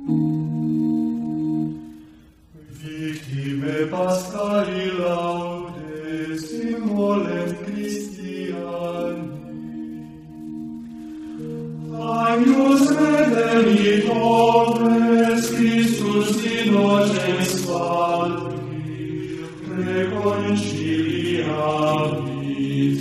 Victime Paschali laude, simbolem Christiani. Agnus redemptores, Christus innocens Patri, reconciliavit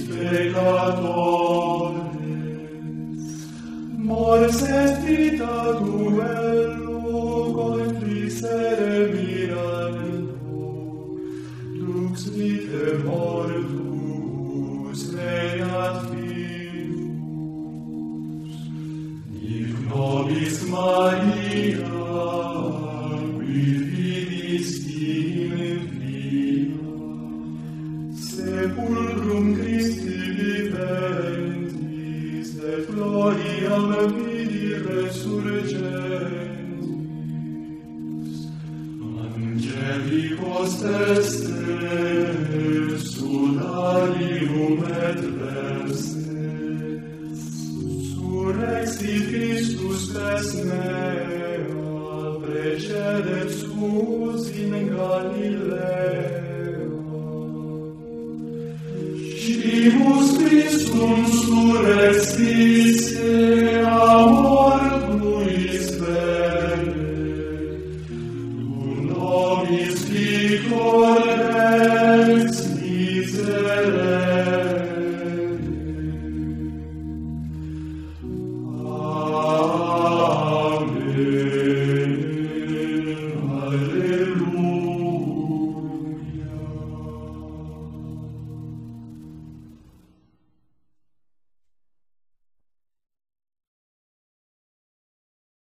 peccatores. Mors et vita duello, conflixere mirando, lux vitae mortus regnat vivus. Nil nobis Maria, quid vidisti in via, sepulcrum Christi viventis, et gloriam vidi resurgentis. Angelicos testes, sudarium et verses, surrexit Christus pes mea, precedet suus in Galilea. Scimus Christum surrextisse a mortuis vere, nobis victor ex miserere. Amen.